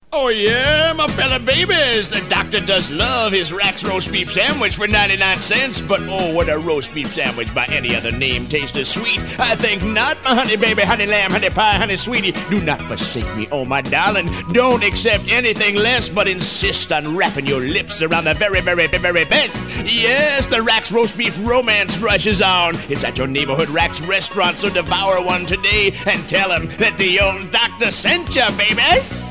Oh yeah, my fella babies, the doctor does love his Rax roast beef sandwich for 99 cents, but oh, what a roast beef sandwich by any other name tastes as sweet. I think not, my honey baby, honey lamb, honey pie, honey sweetie. Do not forsake me, oh my darling. Don't accept anything less, but insist on wrapping your lips around the very, very, very best. Yes, the Rax roast beef romance rushes on. It's at your neighborhood Rax restaurant, so devour one today and tell him that the old doctor sent you, babies.